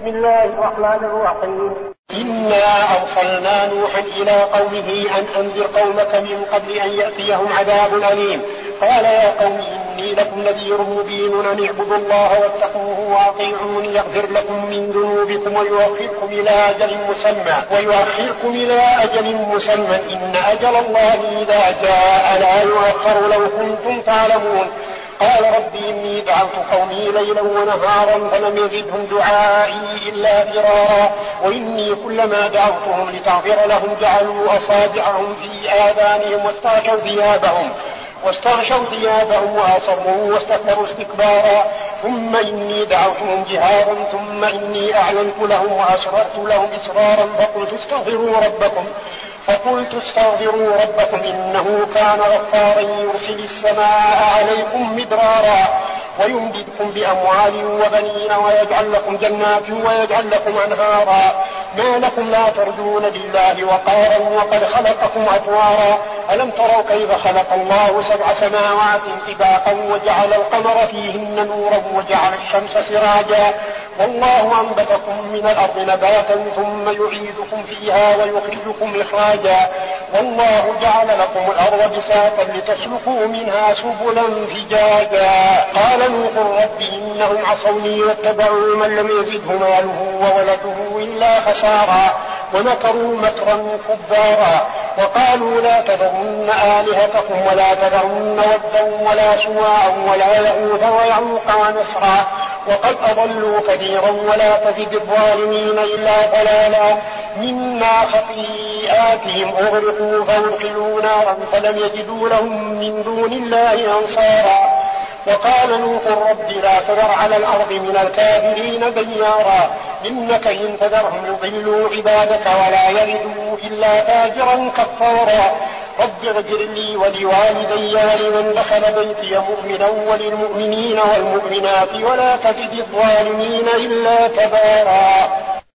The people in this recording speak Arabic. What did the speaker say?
بسم الله الرحمن الرحيم. إنا أرسلنا نوحا إلى قومه أن أنذر قومك من قبل أن يأتيهم عذاب أليم. قال يا قوم إني لكم نذير مبين أن اعبدوا الله واتقوه وأطيعوني يغفر لكم من ذنوبكم ويؤخركم إلى أجل مسمى إن أجل الله إذا جاء لا يؤخر لو كنتم تعلمون. قال ربي إني دعوت قومي ليلا ونهارا فلم يزدهم دعائي إلا فرارا وإني كلما دعوتهم لتغفر لهم جعلوا أصابعهم في آذانهم واستغشوا ثيابهم وأصروا واستكبروا استكبارا ثم إني دعوتهم جهارا ثم إني أعلنت لهم وأسررت لهم إسرارا فقلت استغفروا ربكم إنه كان غفارا يرسل السماء عليكم مدرارا ويمددكم بأموال وبنين ويجعل لكم جنات ويجعل لكم أنهارا ما لكم لا ترجون لله وقارا وقد خلقكم أطوارا ألم تروا كيف خلق الله 7 سماوات طباقا وجعل القمر فيهن نورا وجعل الشمس سراجا والله أنبتكم من الأرض نباتا ثم يعيدكم فيها ويخرجكم إخراجا والله جعل لكم الأرض بساطا لتسلكوا منها سبلا فجاجا. قال نوح رب إنهم عصوني واتبعوا من لم يزده ماله وولده إلا خسارا ومكروا مكرا كبارا وقالوا لا تذرن آلهتكم ولا تذرن ودا ولا سواعا ولا يغوث ويعوق ونسرا وقد أضلوا كثيرا ولا تزد الظالمين إلا ضلالا مما خطيئاتهم أغرقوا فأدخلوا نارا فلم يجدوا لهم من دون الله أنصارا. وقال نوح رب لا تذر على الأرض من الكافرين ديارا إنك إن تذرهم يضلوا عبادك ولا يلدوا إلا فاجرا كفارا. رب اغفر لي ولوالدي ولمن دخل بيتي مؤمنا وللمؤمنين والمؤمنات ولا تزد الظالمين إلا تبارا.